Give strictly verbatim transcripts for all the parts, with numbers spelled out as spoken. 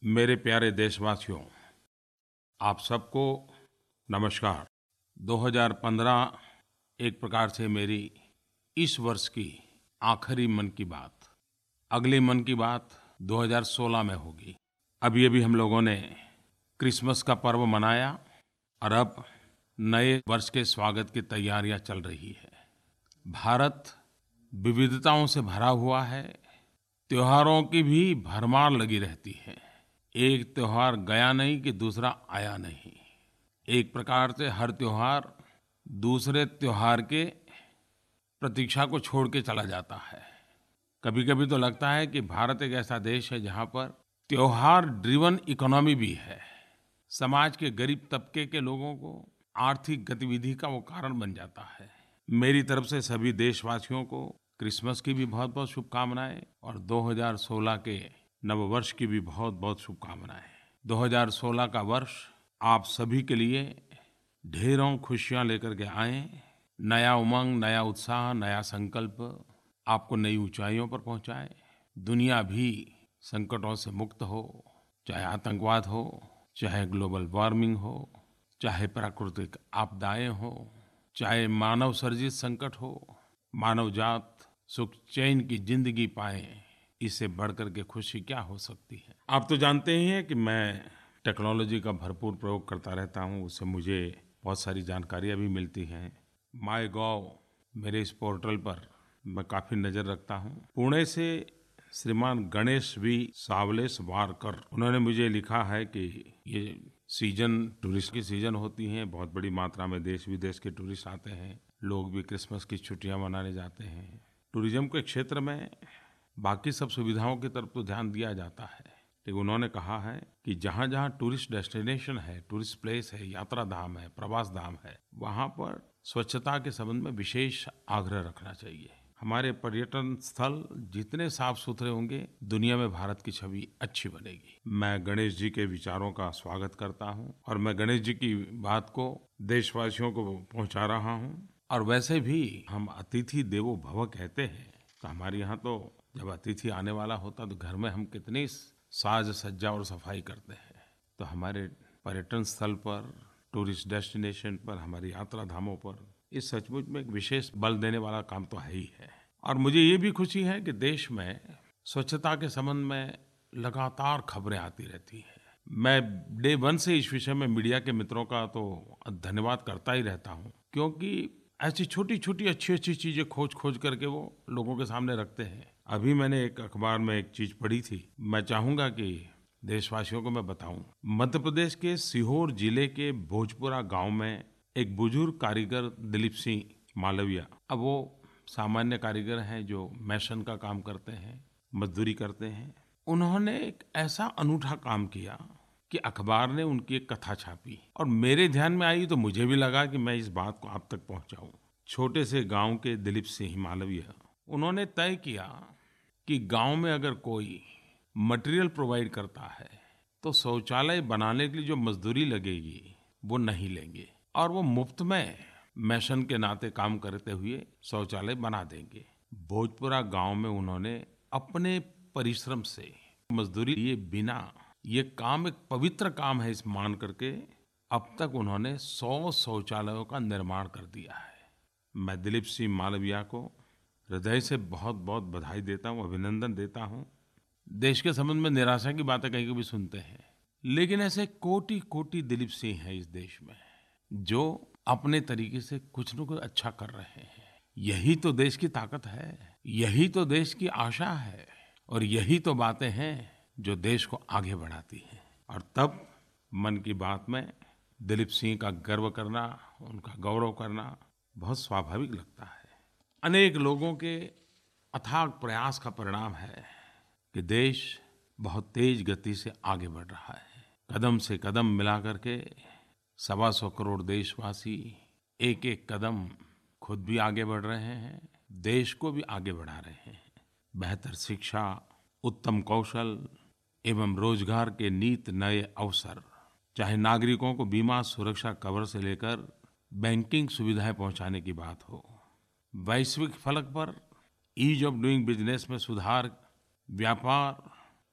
मेरे प्यारे देशवासियों, आप सबको नमस्कार। दो हज़ार पंद्रह एक प्रकार से मेरी इस वर्ष की आखिरी मन की बात। अगली मन की बात दो हज़ार सोलह में होगी। अभी-अभी हम लोगों ने क्रिसमस का पर्व मनाया और अब नए वर्ष के स्वागत की तैयारियां चल रही है। भारत विविधताओं से भरा हुआ है, त्योहारों की भी भरमार लगी रहती है। एक त्योहार गया नहीं कि दूसरा आया नहीं। एक प्रकार से हर त्योहार दूसरे त्योहार के प्रतीक्षा को छोड़ के चला जाता है। कभी-कभी तो लगता है कि भारत एक ऐसा देश है जहाँ पर त्योहार ड्रिवन इकोनॉमी भी है। समाज के गरीब तबके के लोगों को आर्थिक गतिविधि का वो कारण बन जाता है। मेरी तरफ से सभी देशवासियों को क्रिसमस की भी बहुत-बहुत शुभकामनाएं और दो हज़ार सोलह के नववर्ष की भी बहुत-बहुत शुभकामनाएं। दो हज़ार सोलह का वर्ष आप सभी के लिए ढेरों खुशियां लेकर के आए। नया उमंग, नया उत्साह, नया संकल्प आपको नई ऊंचाइयों पर पहुंचाए। दुनिया भी संकटों से मुक्त हो, चाहे आतंकवाद हो, चाहे ग्लोबल वार्मिंग हो, चाहे प्राकृतिक आपदाएं हो, चाहे मानव सर्जित संकट हो। मानव जात सुख चैन की जिंदगी पाए, इससे बढ़कर के खुशी क्या हो सकती है। आप तो जानते ही हैं कि मैं टेक्नोलॉजी का भरपूर प्रयोग करता रहता हूँ। उससे मुझे बहुत सारी जानकारियाँ भी मिलती हैं। माय गॉव मेरे इस पोर्टल पर मैं काफ़ी नज़र रखता हूँ। पुणे से श्रीमान गणेश वी सावलेश वारकर, उन्होंने मुझे लिखा है कि ये सीजन टूरिस्ट की सीजन होती हैं। बहुत बड़ी मात्रा में देश विदेश के टूरिस्ट आते हैं। लोग भी क्रिसमस की छुट्टियाँ मनाने जाते हैं। टूरिज्म के क्षेत्र में बाकी सब सुविधाओं की तरफ तो ध्यान दिया जाता है, लेकिन उन्होंने कहा है कि जहाँ-जहाँ टूरिस्ट डेस्टिनेशन है, टूरिस्ट प्लेस है, यात्रा धाम है, प्रवास धाम है, वहाँ पर स्वच्छता के संबंध में विशेष आग्रह रखना चाहिए। हमारे पर्यटन स्थल जितने साफ सुथरे होंगे, दुनिया में भारत की छवि अच्छी बनेगी। मैं गणेश जी के विचारों का स्वागत करता हूँ और मैं गणेश जी की बात को देशवासियों को पहुँचा रहा हूँ। और वैसे भी हम अतिथि देवो भव कहते हैं, तो हमारे यहाँ तो जब अतिथि आने वाला होता तो घर में हम कितनी साज सज्जा और सफाई करते हैं। तो हमारे पर्यटन स्थल पर, टूरिस्ट डेस्टिनेशन पर, हमारी यात्रा धामों पर इस सचमुच में एक विशेष बल देने वाला काम तो है ही है। और मुझे ये भी खुशी है कि देश में स्वच्छता के संबंध में लगातार खबरें आती रहती हैं। मैं डे वन से इस विषय में मीडिया के मित्रों का तो धन्यवाद करता ही रहता हूँ, क्योंकि ऐसी छोटी-छोटी अच्छी-अच्छी चीज़ें खोज-खोज करके वो लोगों के सामने रखते हैं। अभी मैंने एक अखबार में एक चीज़ पढ़ी थी, मैं चाहूँगा कि देशवासियों को मैं बताऊँ। मध्य प्रदेश के सीहोर जिले के भोजपुरा गांव में एक बुजुर्ग कारीगर दिलीप सिंह मालविया, अब वो सामान्य कारीगर हैं जो मैसन का काम करते हैं, मजदूरी करते हैं। उन्होंने एक ऐसा अनूठा काम किया कि अखबार ने उनकी एक कथा छापी और मेरे ध्यान में आई तो मुझे भी लगा कि मैं इस बात को आप तक पहुंचाऊं। छोटे से गांव के दिलीप सिंह मालविया, उन्होंने तय किया कि गांव में अगर कोई मटेरियल प्रोवाइड करता है तो शौचालय बनाने के लिए जो मजदूरी लगेगी वो नहीं लेंगे और वो मुफ्त में मैसन के नाते काम करते हुए शौचालय बना देंगे। भोजपुरा गांव में उन्होंने अपने परिश्रम से मजदूरी लिए बिना ये काम एक पवित्र काम है इस मान करके अब तक उन्होंने सौ शौचालयों का निर्माण कर दिया है। मैं दिलीप सिंह मालविया को हृदय से बहुत बहुत बधाई देता हूँ, अभिनंदन देता हूँ। देश के संबंध में निराशा की बातें कहीं कभी सुनते हैं, लेकिन ऐसे कोटि कोटि दिलीप सिंह हैं इस देश में जो अपने तरीके से कुछ न कुछ अच्छा कर रहे हैं। यही तो देश की ताकत है, यही तो देश की आशा है और यही तो बातें हैं जो देश को आगे बढ़ाती हैं। और तब मन की बात में दिलीप सिंह का गर्व करना, उनका गौरव करना बहुत स्वाभाविक लगता है। अनेक लोगों के अथाग प्रयास का परिणाम है कि देश बहुत तेज गति से आगे बढ़ रहा है। कदम से कदम मिला करके सवा सौ करोड़ देशवासी एक एक कदम खुद भी आगे बढ़ रहे हैं, देश को भी आगे बढ़ा रहे हैं। बेहतर शिक्षा, उत्तम कौशल एवं रोजगार के नीत नए अवसर, चाहे नागरिकों को बीमा सुरक्षा कवर से लेकर बैंकिंग सुविधाएं पहुंचाने की बात हो, वैश्विक फलक पर ईज ऑफ डूइंग बिजनेस में सुधार, व्यापार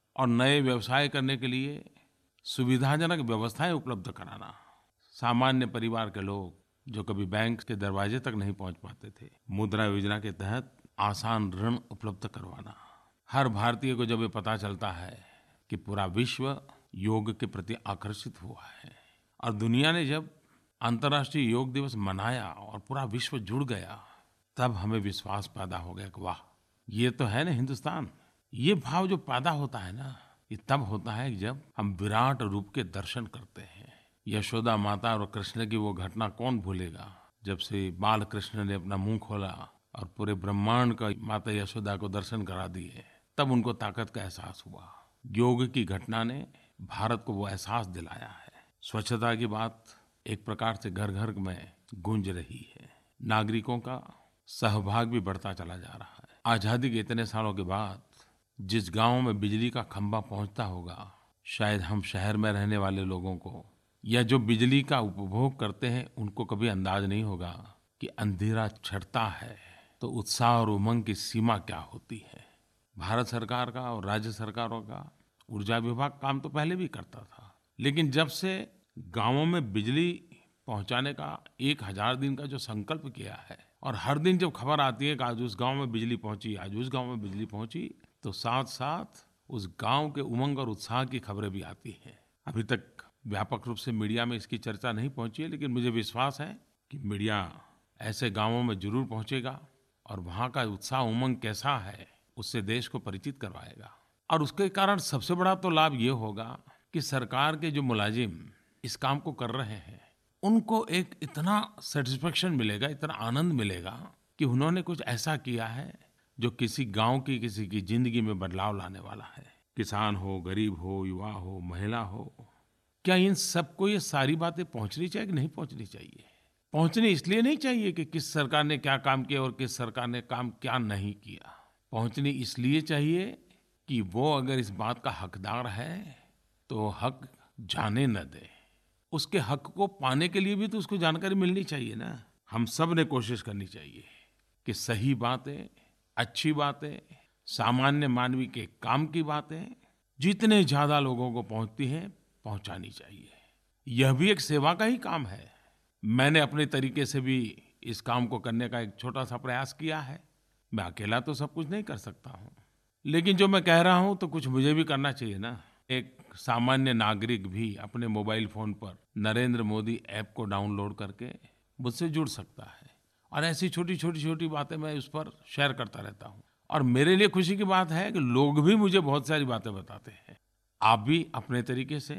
और नए व्यवसाय करने के लिए सुविधाजनक व्यवस्थाएं उपलब्ध कराना। सामान्य परिवार के लोग जो कभी बैंक के दरवाजे तक नहीं पहुंच पाते थे, मुद्रा योजना के तहत आसान ऋण उपलब्ध करवाना। हर भारतीय को जब ये पता चलता है कि पूरा विश्व योग के प्रति आकर्षित हुआ है और दुनिया ने जब अंतर्राष्ट्रीय योग दिवस मनाया और पूरा विश्व जुड़ गया, तब हमें विश्वास पैदा हो गया कि वाह, ये तो है ना हिंदुस्तान। ये भाव जो पैदा होता है ना, ये तब होता है जब हम विराट रूप के दर्शन करते हैं। यशोदा माता और कृष्ण की वो घटना कौन भूलेगा, जब से बाल कृष्ण ने अपना मुंह खोला और पूरे ब्रह्मांड का माता यशोदा को दर्शन करा दिए, तब उनको ताकत का एहसास हुआ। योग की घटना ने भारत को वो एहसास दिलाया है। स्वच्छता की बात एक प्रकार से घर घर में गूंज रही है। नागरिकों का सहभाग भी बढ़ता चला जा रहा है। आज़ादी के इतने सालों के बाद जिस गांव में बिजली का खंभा पहुंचता होगा, शायद हम शहर में रहने वाले लोगों को या जो बिजली का उपभोग करते हैं उनको कभी अंदाज नहीं होगा कि अंधेरा छंटता है तो उत्साह और उमंग की सीमा क्या होती है। भारत सरकार का और राज्य सरकारों का ऊर्जा विभाग काम तो पहले भी करता था, लेकिन जब से गांवों में बिजली पहुंचाने का एक हजार दिन का जो संकल्प किया है और हर दिन जब खबर आती है कि आज उस गांव में बिजली पहुंची, आज उस गांव में बिजली पहुंची, तो साथ साथ उस गांव के उमंग और उत्साह की खबरें भी आती हैं। अभी तक व्यापक रूप से मीडिया में इसकी चर्चा नहीं पहुंची है, लेकिन मुझे विश्वास है कि मीडिया ऐसे गांवों में जरूर पहुंचेगा और वहाँ का उत्साह उमंग कैसा है उससे देश को परिचित करवाएगा। और उसके कारण सबसे बड़ा तो लाभ ये होगा कि सरकार के जो मुलाजिम इस काम को कर रहे हैं, उनको एक इतना सेटिस्फेक्शन मिलेगा, इतना आनंद मिलेगा कि उन्होंने कुछ ऐसा किया है जो किसी गांव की किसी की जिंदगी में बदलाव लाने वाला है। किसान हो, गरीब हो, युवा हो, महिला हो, क्या इन सबको ये सारी बातें पहुंचनी चाहिए कि नहीं पहुंचनी चाहिए? पहुंचनी इसलिए नहीं चाहिए कि किस सरकार ने क्या काम किया और किस सरकार ने काम क्या नहीं किया। पहुंचनी इसलिए चाहिए कि वो अगर इस बात का हकदार है तो हक जाने न दे। उसके हक को पाने के लिए भी तो उसको जानकारी मिलनी चाहिए ना। हम सब ने कोशिश करनी चाहिए कि सही बातें, अच्छी बातें, सामान्य मानवी के काम की बातें जितने ज्यादा लोगों को पहुंचती हैं, पहुंचानी चाहिए। यह भी एक सेवा का ही काम है। मैंने अपने तरीके से भी इस काम को करने का एक छोटा सा प्रयास किया है। मैं अकेला तो सब कुछ नहीं कर सकता हूँ, लेकिन जो मैं कह रहा हूँ तो कुछ मुझे भी करना चाहिए ना। एक सामान्य नागरिक भी अपने मोबाइल फोन पर नरेंद्र मोदी ऐप को डाउनलोड करके मुझसे जुड़ सकता है और ऐसी छोटी छोटी छोटी बातें मैं उस पर शेयर करता रहता हूँ। और मेरे लिए खुशी की बात है कि लोग भी मुझे बहुत सारी बातें बताते हैं। आप भी अपने तरीके से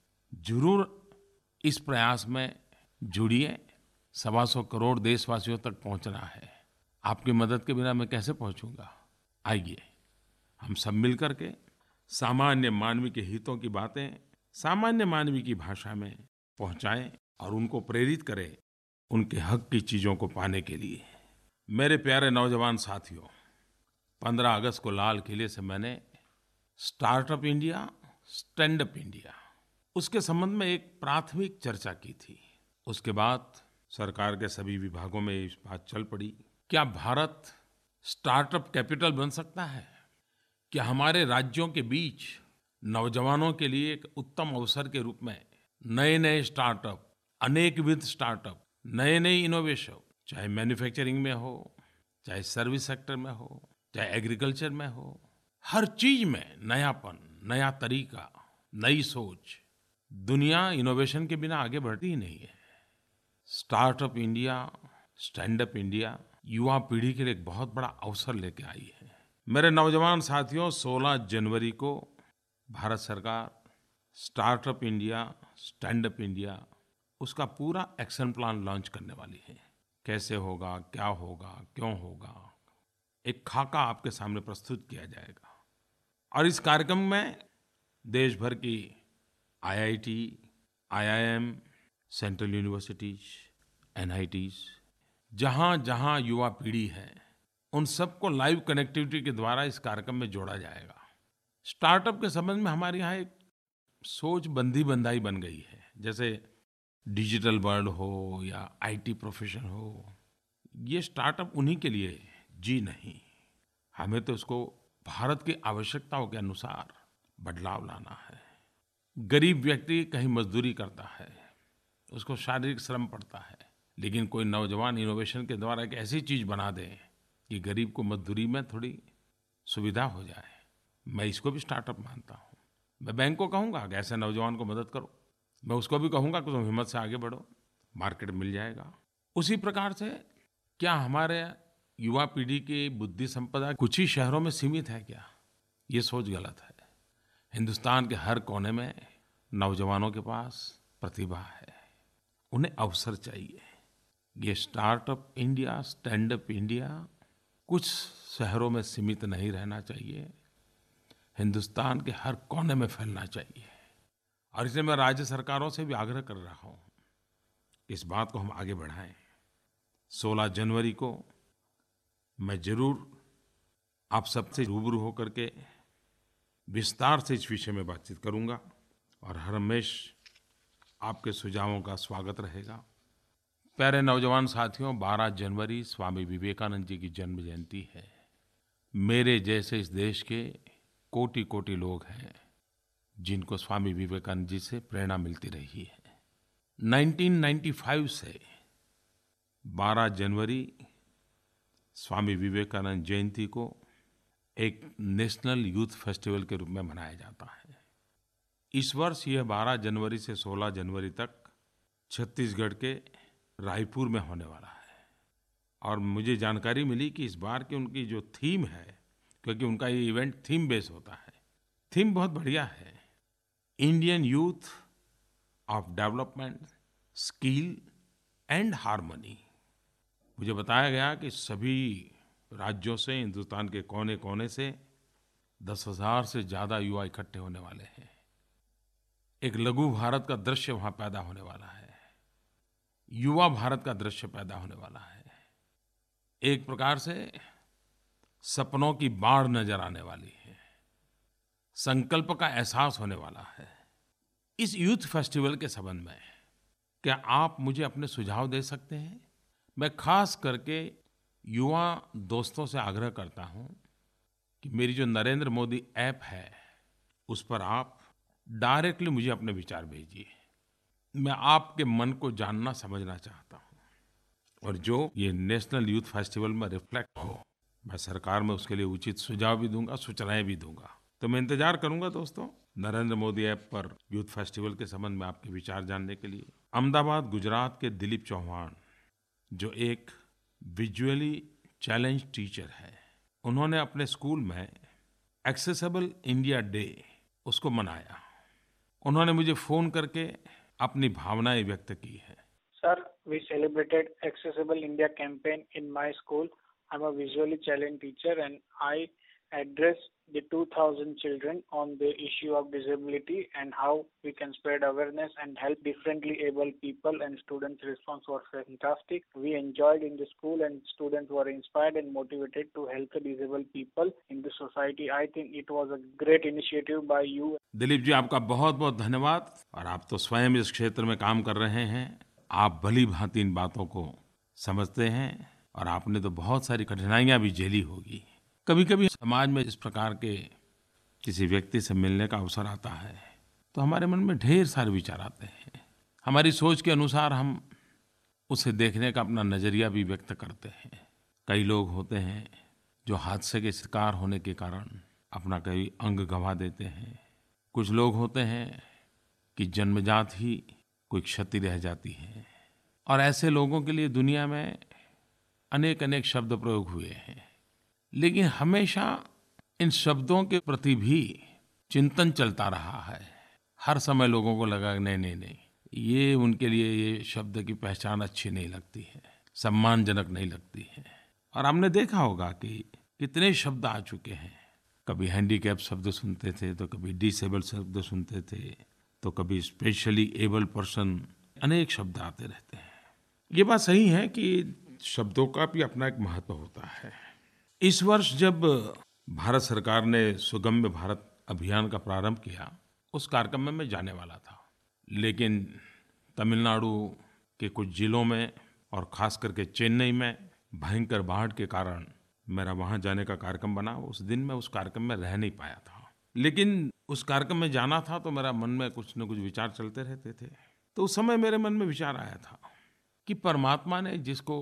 जरूर इस प्रयास में जुड़िए। सवा सौ करोड़ देशवासियों तक पहुंचना है। आपकी मदद के बिना मैं कैसे पहुंचूंगा? आइए हम सब मिल करके सामान्य मानवी के हितों की बातें सामान्य मानवी की भाषा में पहुंचाएं और उनको प्रेरित करें उनके हक की चीज़ों को पाने के लिए। मेरे प्यारे नौजवान साथियों, पंद्रह अगस्त को लाल किले से मैंने Startup India, Stand Up India, उसके संबंध में एक प्राथमिक चर्चा की थी। उसके बाद सरकार के सभी विभागों में इस बात चल पड़ी, क्या भारत स्टार्टअप कैपिटल बन सकता है? क्या हमारे राज्यों के बीच नौजवानों के लिए एक उत्तम अवसर के रूप में नए नए स्टार्टअप, अनेकविध स्टार्टअप, नए नए इनोवेशन, चाहे मैन्युफैक्चरिंग में हो, चाहे सर्विस सेक्टर में हो, चाहे एग्रीकल्चर में हो, हर चीज में नयापन, नया तरीका, नई सोच। दुनिया इनोवेशन के बिना आगे बढ़ती ही नहीं है। Startup India, Stand Up India युवा पीढ़ी के लिए एक बहुत बड़ा अवसर लेके आई है। मेरे नौजवान साथियों, सोलह जनवरी को भारत सरकार Startup India, Stand Up India, उसका पूरा एक्शन प्लान लॉन्च करने वाली है। कैसे होगा, क्या होगा, क्यों होगा, एक खाका आपके सामने प्रस्तुत किया जाएगा। और इस कार्यक्रम में देश भर की I I T, I I M, central universities, N I Ts, जहाँ जहाँ युवा पीढ़ी है, उन सबको लाइव कनेक्टिविटी के द्वारा इस कार्यक्रम में जोड़ा जाएगा। स्टार्टअप के संबंध में हमारे यहाँ एक सोच बंधी बंधाई बन गई है। जैसे डिजिटल वर्ल्ड हो या आई टी प्रोफेशन हो, ये स्टार्टअप उन्हीं के लिए जी नहीं। हमें तो उसको भारत की आवश्यकताओं के अनुसार बदलाव लाना है। गरीब व्यक्ति कहीं मजदूरी करता है, उसको शारीरिक श्रम पड़ता है, लेकिन कोई नौजवान इनोवेशन के द्वारा एक ऐसी चीज़ बना दे कि गरीब को मजदूरी में थोड़ी सुविधा हो जाए, मैं इसको भी स्टार्टअप मानता हूँ। मैं बैंक को कहूँगा कि ऐसे नौजवान को मदद करो, मैं उसको भी कहूँगा कि तुम हिम्मत से आगे बढ़ो, मार्केट मिल जाएगा। उसी प्रकार से क्या हमारे युवा पीढ़ी की बुद्धि संपदा कुछ ही शहरों में सीमित है क्या? ये सोच गलत है। हिंदुस्तान के हर कोने में नौजवानों के पास प्रतिभा है, उन्हें अवसर चाहिए। ये Startup India, Stand Up India कुछ शहरों में सीमित नहीं रहना चाहिए, हिंदुस्तान के हर कोने में फैलना चाहिए। और इसलिए मैं राज्य सरकारों से भी आग्रह कर रहा हूँ कि इस बात को हम आगे बढ़ाएं। सोलह जनवरी को मैं ज़रूर आप सबसे रूबरू होकर के विस्तार से इस विषय में बातचीत करूँगा और हर हमेशा आपके सुझावों का स्वागत रहेगा। प्यारे नौजवान साथियों, बारह जनवरी स्वामी विवेकानंद जी की जन्म जयंती है। मेरे जैसे इस देश के कोटि-कोटि लोग हैं जिनको स्वामी विवेकानंद जी से प्रेरणा मिलती रही है। उन्नीस सौ पचानवे से बारह जनवरी स्वामी विवेकानंद जयंती को एक नेशनल यूथ फेस्टिवल के रूप में मनाया जाता है। इस वर्ष यह बारह जनवरी से सोलह जनवरी तक छत्तीसगढ़ के रायपुर में होने वाला है। और मुझे जानकारी मिली कि इस बार की उनकी जो थीम है, क्योंकि उनका ये इवेंट थीम बेस होता है, थीम बहुत बढ़िया है, Indian youth of development, skill and harmony. मुझे बताया गया कि सभी राज्यों से, हिंदुस्तान के कोने-कोने से दस हज़ार से ज़्यादा युवा इकट्ठे होने वाले हैं। एक लघु भारत का दृश्य वहाँ पैदा होने वाला है, युवा भारत का दृश्य पैदा होने वाला है। एक प्रकार से सपनों की बाढ़ नजर आने वाली है, संकल्प का एहसास होने वाला है। इस यूथ फेस्टिवल के संबंध में क्या आप मुझे अपने सुझाव दे सकते हैं? मैं खास करके युवा दोस्तों से आग्रह करता हूं कि मेरी जो नरेंद्र मोदी ऐप है उस पर आप डायरेक्टली मुझे अपने विचार भेजिए। मैं आपके मन को जानना समझना चाहता हूं और जो ये नेशनल यूथ फेस्टिवल में रिफ्लेक्ट हो, मैं सरकार में उसके लिए उचित सुझाव भी दूंगा, सूचनाएं भी दूंगा। तो मैं इंतजार करूंगा दोस्तों नरेंद्र मोदी ऐप पर यूथ फेस्टिवल के संबंध में आपके विचार जानने के लिए। अहमदाबाद गुजरात के दिलीप चौहान, जो एक विजुअली चैलेंज टीचर है, उन्होंने अपने स्कूल में एक्सेसिबल इंडिया डे उसको मनाया। उन्होंने मुझे फ़ोन करके अपनी भावनाएं व्यक्त की है। Sir, we celebrated Accessible India campaign in my school. I'm a visually challenged teacher and I addressed the two thousand children on the issue of disability and how we can spread awareness and help differently able people, and students' response was fantastic. We enjoyed in the school and students were inspired and motivated to help the disabled people in the society. I think it was a great initiative by you. Dilip ji, आपका बहुत बहुत धन्यवाद। और आप तो स्वयं इस क्षेत्र में काम कर रहे हैं, आप भली भांति इन बातों को समझते हैं और आपने तो बहुत सारी कठिनाइयां भी झेली होगी। कभी कभी समाज में इस प्रकार के किसी व्यक्ति से मिलने का अवसर आता है तो हमारे मन में ढेर सारे विचार आते हैं। हमारी सोच के अनुसार हम उसे देखने का अपना नज़रिया भी व्यक्त करते हैं। कई लोग होते हैं जो हादसे के शिकार होने के कारण अपना कई अंग गंवा देते हैं। कुछ लोग होते हैं कि जन्मजात ही कोई क्षति रह जाती है। और ऐसे लोगों के लिए दुनिया में अनेक अनेक शब्द प्रयोग हुए हैं, लेकिन हमेशा इन शब्दों के प्रति भी चिंतन चलता रहा है। हर समय लोगों को लगा नहीं नहीं नहीं ये उनके लिए ये शब्द की पहचान अच्छी नहीं लगती है, सम्मानजनक नहीं लगती है। और हमने देखा होगा कि कितने शब्द आ चुके हैं। कभी हैंडीकैप शब्द सुनते थे, तो कभी डिसेबल शब्द सुनते थे, तो कभी स्पेशली एबल पर्सन, अनेक शब्द आते रहते हैं। ये बात सही है कि शब्दों का भी अपना एक महत्व होता है। इस वर्ष जब भारत सरकार ने सुगम्य भारत अभियान का प्रारंभ किया, उस कार्यक्रम में मैं जाने वाला था, लेकिन तमिलनाडु के कुछ जिलों में और ख़ास करके चेन्नई में भयंकर बाढ़ के कारण मेरा वहाँ जाने का कार्यक्रम बना। उस दिन मैं उस कार्यक्रम में रह नहीं पाया था। लेकिन उस कार्यक्रम में जाना था तो मेरा मन में कुछ न कुछ विचार चलते रहते थे। तो उस समय मेरे मन में विचार आया था कि परमात्मा ने जिसको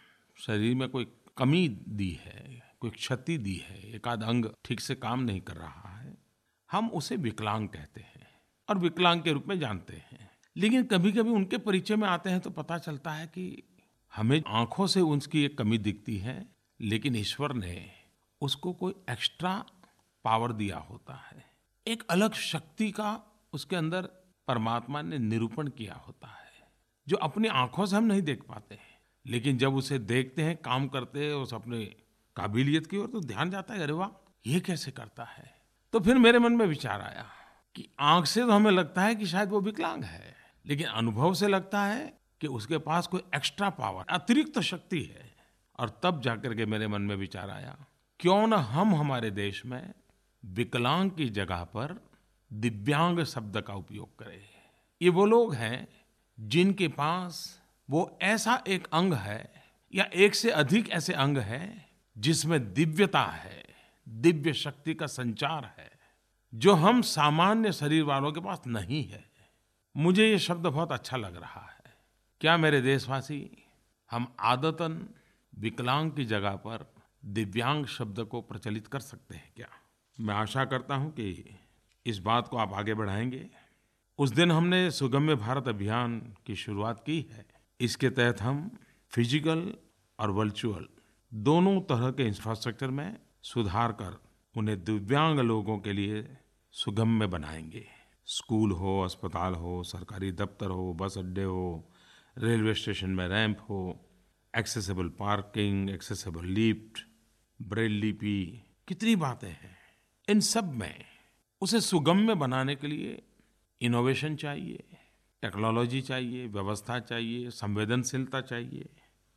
शरीर में कोई कमी दी है, कोई क्षति दी है, एक आध अंग ठीक से काम नहीं कर रहा है, हम उसे विकलांग कहते हैं और विकलांग के रूप में जानते हैं। लेकिन कभी-कभी उनके परिचय में आते हैं तो पता चलता है कि हमें आँखों से उसकी एक कमी दिखती है, लेकिन ईश्वर ने उसको कोई एक्स्ट्रा पावर दिया होता है। एक अलग शक्ति का उसके अंदर परमात्मा ने निरूपण किया होता है, जो अपनी आँखों से हम नहीं देख पाते हैं। लेकिन जब उसे देखते हैं, काम करते हैं, उस अपने काबिलियत की ओर तो ध्यान जाता है, अरे वाह, ये कैसे करता है। तो फिर मेरे मन में विचार आया कि आँख से तो हमें लगता है कि शायद वो विकलांग है, लेकिन अनुभव से लगता है कि उसके पास कोई एक्स्ट्रा पावर, अतिरिक्त शक्ति है। और तब जाकर के मेरे मन में विचार आया, क्यों न हम हमारे देश में विकलांग की जगह पर दिव्यांग शब्द का उपयोग करें। ये वो लोग हैं जिनके पास वो ऐसा एक अंग है या एक से अधिक ऐसे अंग हैं जिसमें दिव्यता है, दिव्य शक्ति का संचार है, जो हम सामान्य शरीर वालों के पास नहीं है। मुझे ये शब्द बहुत अच्छा लग रहा है। क्या मेरे देशवासी, हम आदतन विकलांग की जगह पर दिव्यांग शब्द को प्रचलित कर सकते हैं क्या? मैं आशा करता हूं कि इस बात को आप आगे बढ़ाएंगे। उस दिन हमने सुगम्य भारत अभियान की शुरुआत की है। इसके तहत हम फिजिकल और वर्चुअल दोनों तरह के इंफ्रास्ट्रक्चर में सुधार कर उन्हें दिव्यांग लोगों के लिए सुगम्य बनाएंगे। स्कूल हो, अस्पताल हो, सरकारी दफ्तर हो, बस अड्डे हो, रेलवे स्टेशन में रैंप हो, accessible parking, accessible lift, Braille लिपि, कितनी बातें हैं। इन सब में उसे सुगम्य बनाने के लिए इनोवेशन चाहिए, टेक्नोलॉजी चाहिए, व्यवस्था चाहिए, संवेदनशीलता चाहिए।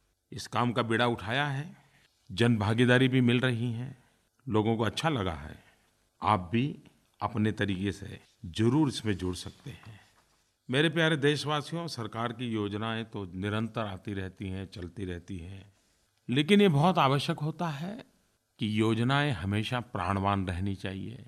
इस काम का बीड़ा उठाया है, जन भागीदारी भी मिल रही है, लोगों को अच्छा लगा है। आप भी अपने तरीके से जरूर इसमें जुड़ सकते हैं। मेरे प्यारे देशवासियों, सरकार की योजनाएं तो निरंतर आती रहती हैं, चलती रहती हैं, लेकिन ये बहुत आवश्यक होता है कि योजनाएं हमेशा प्राणवान रहनी चाहिए।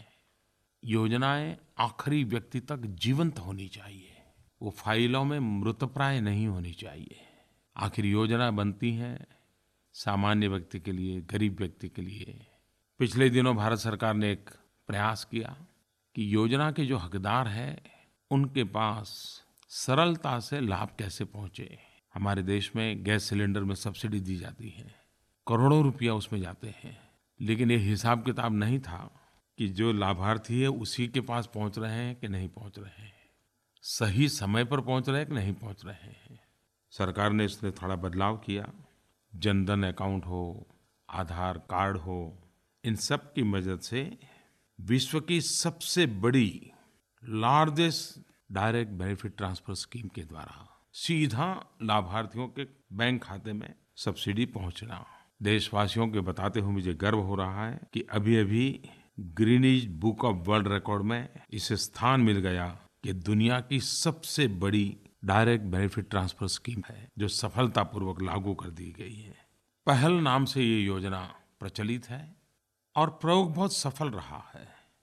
योजनाएं आखिरी व्यक्ति तक जीवंत होनी चाहिए, वो फाइलों में मृतप्राय नहीं होनी चाहिए। आखिर योजना बनती है सामान्य व्यक्ति के लिए, गरीब व्यक्ति के लिए। पिछले दिनों भारत सरकार ने एक प्रयास किया कि योजना के जो हकदार हैं उनके पास सरलता से लाभ कैसे पहुंचे। हमारे देश में गैस सिलेंडर में सब्सिडी दी जाती है, करोड़ों रुपया उसमें जाते हैं, लेकिन ये हिसाब किताब नहीं था कि जो लाभार्थी है उसी के पास पहुंच रहे हैं कि नहीं पहुंच रहे हैं, सही समय पर पहुंच रहे हैं कि नहीं पहुंच रहे हैं। सरकार ने इसमें थोड़ा बदलाव किया। जनधन अकाउंट हो, आधार कार्ड हो, इन सब की मदद से विश्व की सबसे बड़ी largest direct benefit transfer scheme के द्वारा सीधा लाभार्थियों के बैंक खाते में सब्सिडी पहुंचना। देशवासियों के बताते हुए मुझे गर्व हो रहा है कि अभी-अभी Guinness book of world record में इसे स्थान मिल गया कि दुनिया की सबसे बड़ी डायरेक्ट बेनिफिट ट्रांसफर स्कीम है जो सफलतापूर्वक लागू कर दी गई है। पहल नाम से ये योजना प्रचलित है और प्रयोग बहुत सफल रहा है।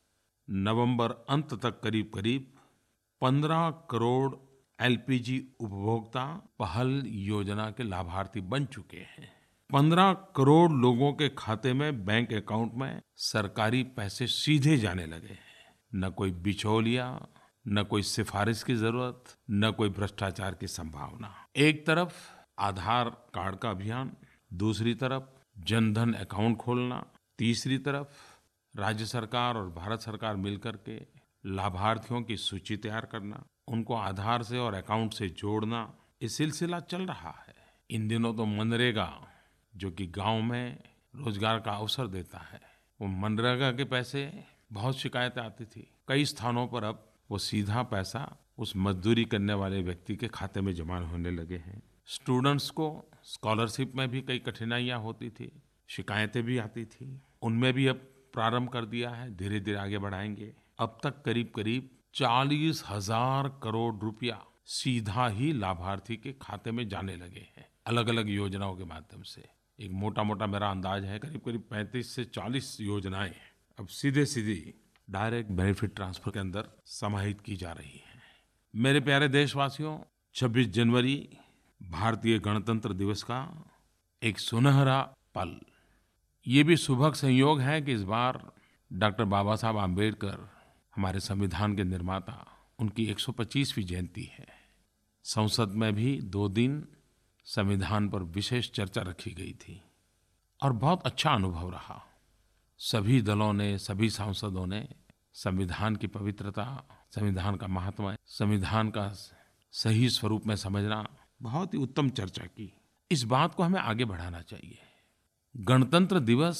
नवंबर अंत तक करीब करीब पंद्रह करोड़ एलपीजी उपभोक्ता पहल योजना के लाभार्थी बन चुके हैं। पंद्रह करोड़ लोगों के खाते में, बैंक अकाउंट में सरकारी पैसे सीधे जाने लगे हैं। न कोई बिचौलिया, न कोई सिफारिश की जरूरत, न कोई भ्रष्टाचार की संभावना। एक तरफ आधार कार्ड का अभियान, दूसरी तरफ जनधन अकाउंट खोलना, तीसरी तरफ राज्य सरकार और भारत सरकार मिलकर के लाभार्थियों की सूची तैयार करना, उनको आधार से और अकाउंट से जोड़ना, ये सिलसिला चल रहा है। इन दिनों तो मनरेगा, जो कि गांव में रोजगार का अवसर देता है, वो मनरेगा के पैसे, बहुत शिकायतें आती थी। कई स्थानों पर अब वो सीधा पैसा उस मजदूरी करने वाले व्यक्ति के खाते में जमा होने लगे हैं। स्टूडेंट्स को स्कॉलरशिप में भी कई कठिनाइयां होती थी, शिकायतें भी आती थी, उनमें भी अब प्रारंभ कर दिया है, धीरे धीरे आगे बढ़ाएंगे। अब तक करीब करीब चालीस हजार करोड़ रुपया सीधा ही लाभार्थी के खाते में जाने लगे हैं, अलग अलग योजनाओं के माध्यम से। एक मोटा मोटा मेरा अंदाज है करीब करीब पैंतीस से चालीस योजनाएं अब सीधे सीधे डायरेक्ट बेनिफिट ट्रांसफर के अंदर समाहित की जा रही है। मेरे प्यारे देशवासियों, छब्बीस जनवरी भारतीय गणतंत्र दिवस का एक सुनहरा पल। ये भी सुभग संयोग है कि इस बार डॉक्टर बाबा साहब आम्बेडकर, हमारे संविधान के निर्माता, उनकी एक सौ पच्चीसवीं जयंती है। संसद में भी दो दिन संविधान पर विशेष चर्चा रखी गई थी और बहुत अच्छा अनुभव रहा। सभी दलों ने, सभी सांसदों ने संविधान की पवित्रता, संविधान का महत्व, संविधान का सही स्वरूप में समझना, बहुत ही उत्तम चर्चा की। इस बात को हमें आगे बढ़ाना चाहिए। गणतंत्र दिवस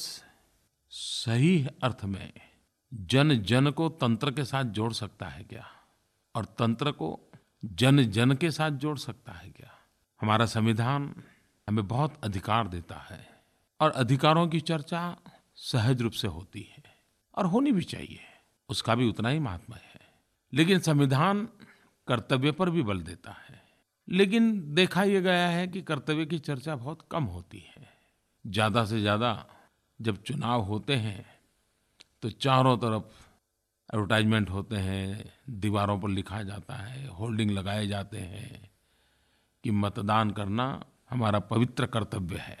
सही अर्थ में जन जन को तंत्र के साथ जोड़ सकता है क्या, और तंत्र को जन जन के साथ जोड़ सकता है क्या? हमारा संविधान हमें बहुत अधिकार देता है और अधिकारों की चर्चा सहज रूप से होती है और होनी भी चाहिए, उसका भी उतना ही महात्मा है। लेकिन संविधान कर्तव्य पर भी बल देता है। लेकिन देखा यह गया है कि कर्तव्य की चर्चा बहुत कम होती है। ज़्यादा से ज़्यादा जब चुनाव होते हैं तो चारों तरफ एडवर्टाइजमेंट होते हैं, दीवारों पर लिखा जाता है, होर्डिंग लगाए जाते हैं कि मतदान करना हमारा पवित्र कर्तव्य है।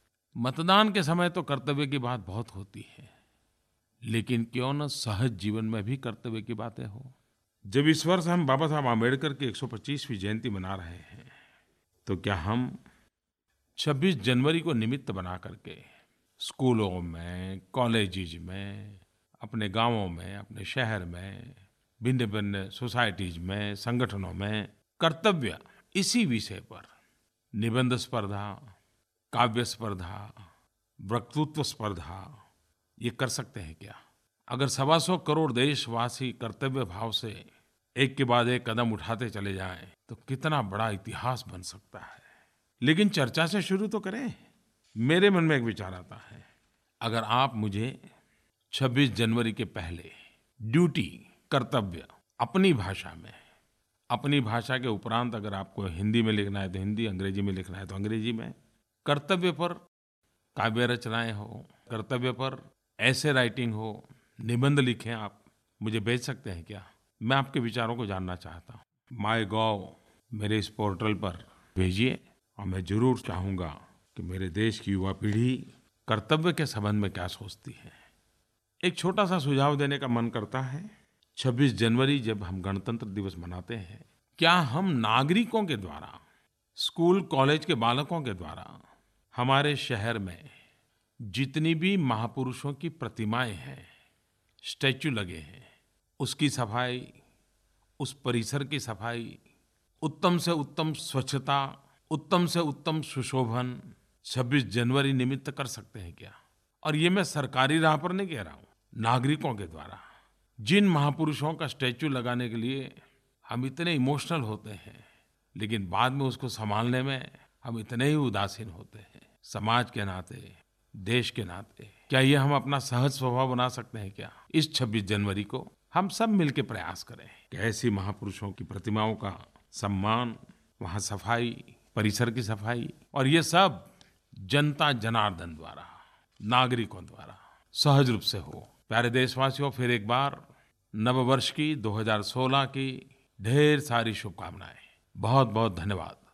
मतदान के समय तो कर्तव्य की बात बहुत होती है, लेकिन क्यों न सहज जीवन में भी कर्तव्य की बातें हो। जब इस वर्ष हम बाबा साहब आम्बेडकर की एक सौ पच्चीसवीं जयंती मना रहे हैं, तो क्या हम छब्बीस जनवरी को निमित्त बना करके स्कूलों में, कॉलेजेस में, अपने गांवों में, अपने शहर में, भिन्न भिन्न सोसाइटीज में, संगठनों में कर्तव्य इसी विषय पर निबंध स्पर्धा, काव्य स्पर्धा, वक्तृत्व स्पर्धा ये कर सकते हैं क्या? अगर सवा सौ करोड़ देशवासी कर्तव्य भाव से एक के बाद एक कदम उठाते चले जाएं तो कितना बड़ा इतिहास बन सकता है। लेकिन चर्चा से शुरू तो करें। मेरे मन में एक विचार आता है, अगर आप मुझे छब्बीस जनवरी के पहले ड्यूटी, कर्तव्य अपनी भाषा में, अपनी भाषा के उपरांत अगर आपको हिंदी में लिखना है तो हिंदी, अंग्रेजी में लिखना है तो अंग्रेजी में, कर्तव्य पर काव्य रचनाएं हो, कर्तव्य पर ऐसे राइटिंग हो, निबंध लिखें, आप मुझे भेज सकते हैं क्या? मैं आपके विचारों को जानना चाहता हूँ। माय गॉव मेरे इस पोर्टल पर भेजिए और मैं जरूर चाहूँगा कि मेरे देश की युवा पीढ़ी कर्तव्य के संबंध में क्या सोचती है। एक छोटा सा सुझाव देने का मन करता है। छब्बीस जनवरी जब हम गणतंत्र दिवस मनाते हैं, क्या हम नागरिकों के द्वारा, स्कूल कॉलेज के बालकों के द्वारा हमारे शहर में जितनी भी महापुरुषों की प्रतिमाएं हैं, स्टैच्यू लगे हैं, उसकी सफाई, उस परिसर की सफाई, उत्तम से उत्तम स्वच्छता, उत्तम से उत्तम सुशोभन छब्बीस जनवरी निमित्त कर सकते हैं क्या? और ये मैं सरकारी राह पर नहीं कह रहा हूँ, नागरिकों के द्वारा। जिन महापुरुषों का स्टैच्यू लगाने के लिए हम इतने इमोशनल होते हैं, लेकिन बाद में उसको संभालने में हम इतने ही उदासीन होते हैं, समाज के नाते, देश के नाते, क्या ये हम अपना सहज स्वभाव बना सकते हैं क्या? इस छब्बीस जनवरी को हम सब मिलकर प्रयास करें कि ऐसी महापुरुषों की प्रतिमाओं का सम्मान, वहाँ सफाई, परिसर की सफाई, और ये सब जनता जनार्दन द्वारा, नागरिकों द्वारा सहज रूप से हो। प्यारे देशवासियों, फिर एक बार नव वर्ष की दो हज़ार सोलह की ढेर सारी शुभकामनाएं। बहुत बहुत धन्यवाद।